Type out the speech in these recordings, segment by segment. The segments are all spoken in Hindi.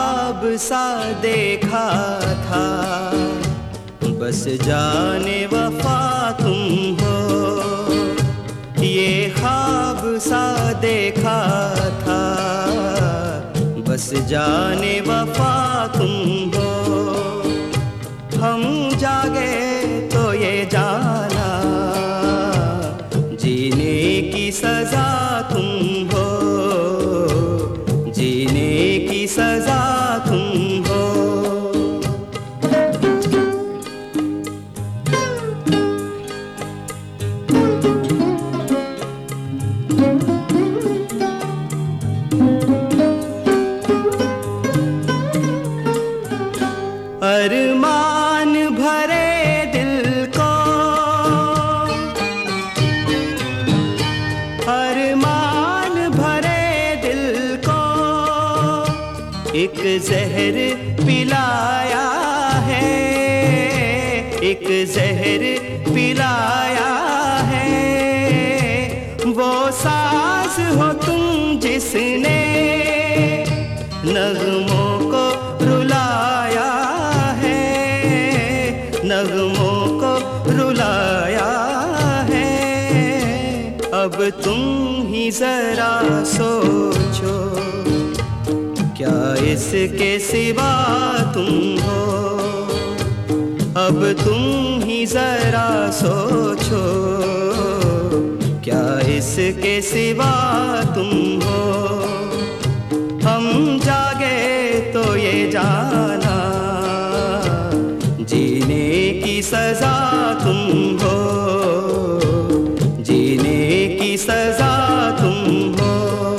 ख्वाब सा देखा था, बस जाने वफा तुम हो। ये ख्वाब सा देखा था, बस जाने वफा तुम हो। हम जागे तो ये जाना, जीने की सजा तुम हो। जीने की सजा तुम हो। अरमान भरे दिल को, अरमान भरे दिल को एक जहर पिलाया है, एक जहर पिलाया है। वो साज हो तुम जिसने नगमों को रुलाया है, नगमों को रुलाया है। अब तुम ही जरा सोचो, क्या इसके सिवा तुम हो। अब तुम ही जरा सोचो, क्या इसके सिवा तुम हो। हम जागे तो ये जाना, जीने की सजा तुम हो। जीने की सजा तुम हो।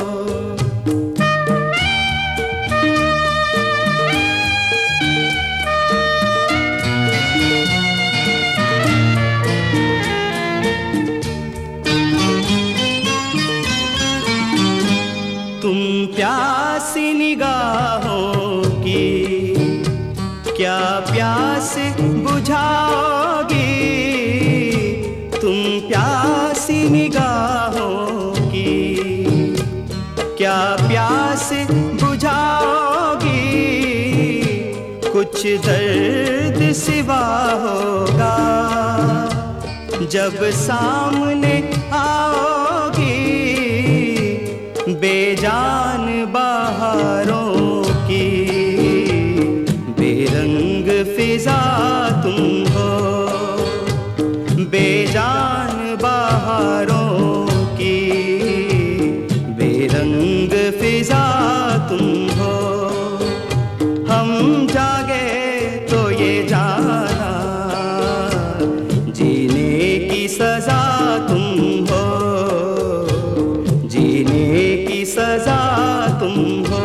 तुम प्यासी निगाहों की क्या प्यास बुझाओगी। तुम प्यासी निगाहों की क्या प्यास बुझाओगी। कुछ दर्द सिवा होगा जब सामने आओगी। बेजान बहारों की बेरंग फिजा तुम हो। बेजान बहारों की बेरंग फिजा तुम हो। हम जागे तो ये जाना, जीने की सजा तुम हो। जीने की सजा तुम हो।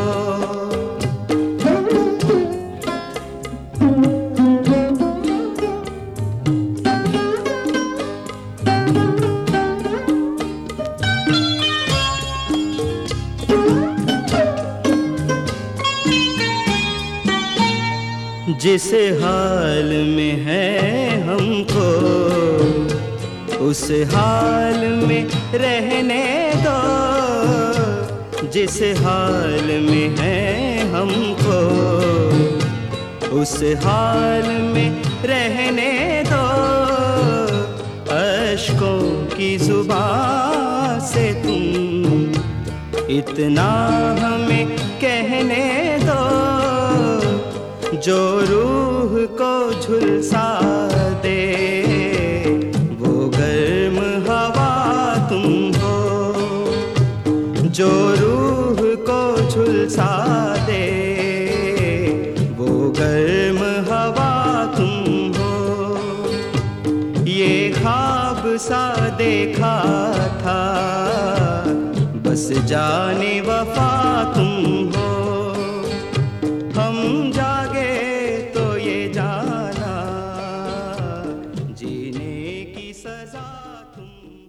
जिस हाल में है हमको, उस हाल में रहने दो। जिस हाल में है हमको, उस हाल में रहने दो। अश्कों की जुबान से तुम इतना हमें कहने दो। जो रूह को झुलसा दे वो गर्म हवा तुम हो। जो रूह को झुलसा दे वो गर्म हवा तुम हो। ये ख्वाब सा देखा था, बस जाने वफा तुम हो। हम जागे तो ये जाना, जीने की सजा तुम